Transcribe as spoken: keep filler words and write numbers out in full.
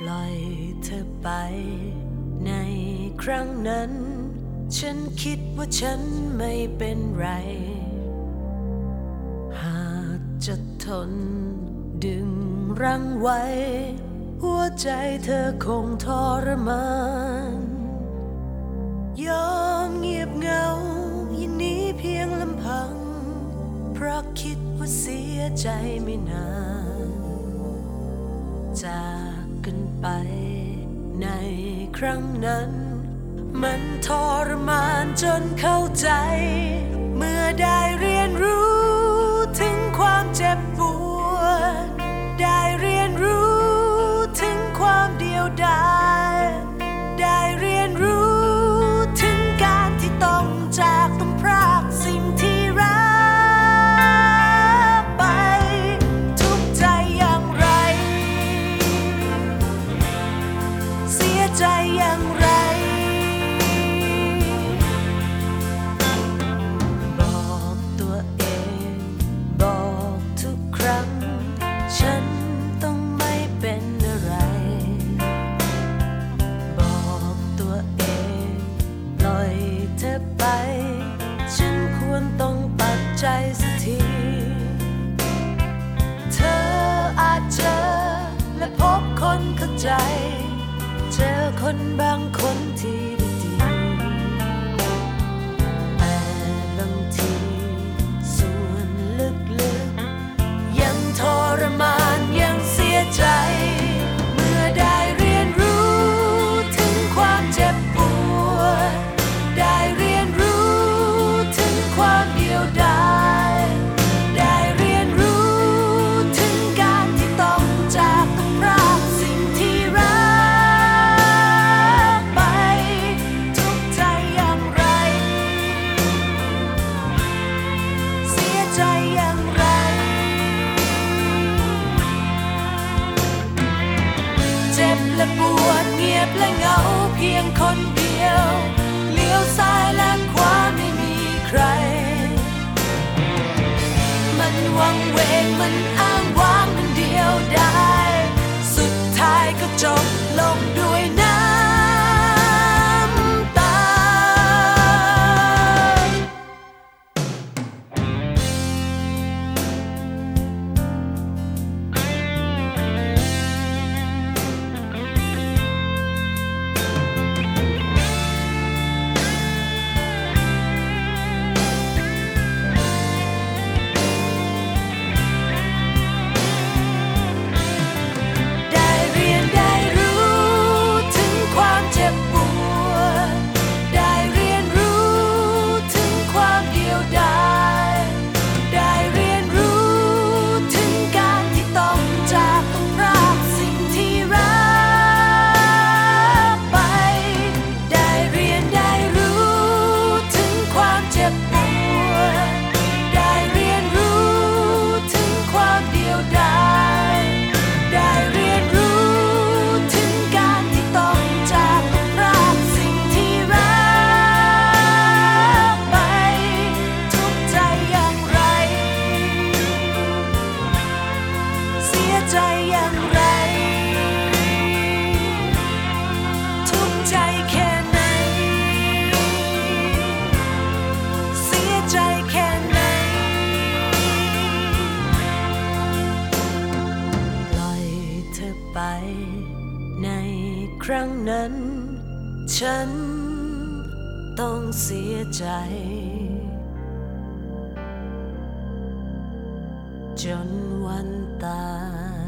ล่อยเธอไปในครั้งนั้นฉันคิดว่าฉันไม่เป็นไรหากจะทนดึงรั้งไว้หัวใจเธอคงทรมานยอมเงียบเหงายินนี้เพียงลำพังเพราะคิดว่าเสียใจไม่นานจากกันไปในครั้งนั้นมันทรมานจนเข้าใจเมื่อได้เรียนรู้ถึงความเจ็บปวดได้เรียนรู้ถึงความเดียวดายได้เรียนรู้ถึงการที่ต้องจากต้องพรากสิ่งที่รักไปทุกข์ใจอย่างไรเสียใจอย่างไรบอกตัวเองบอกทุกครั้งฉันต้องไม่เป็นอะไรบอกตัวเองปล่อยเธอไปฉันควรต้องตัดใจสักทีเธออาจเจอและพบคนเข้าใจเจอคนบางคนที่ดีแต่บางทีส่วนลึกๆยังทรมานยังเสียใจเมื่อได้เรียนรู้ถึงความเจ็บปวดได้เรียนรู้ถึงความเดียวดายได้เรียนรู้ถึงการที่ต้องจากต้องพรากสิ่งที่รักไปทุกข์ใจอย่างไรเสียใจอย่างไรเจ็บและปวดเงียบและเหงาเพียงคนเดียวเลี้ยวซ้ายและขวาไม่มีใครมันวังเวงมันอ้างว้างมันเดียวดายสุดท้ายก็จบลงด้วยน้ำตาได้เรียนได้รู้ถึงความเจ็บปวดได้เรียนรู้ถึงความเดียวดายได้เรียนรู้ถึงการที่ต้องจากต้องพรากสิ่งที่รักไปได้เรียนได้รู้ถึงความเจ็บปวดได้เรียนรู้ถึงความเดียวดายได้เรียนรู้ถึงการที่ต้องจากต้องพรากสิ่งที่รักไปทุกข์ใจอย่างไรเสียใจอย่างไรทุกข์ใจแค่ไหนเสียใจแค่ไหนปล่อยเธอไปในครั้งนั้นฉันต้องเสียใจจนวันตาย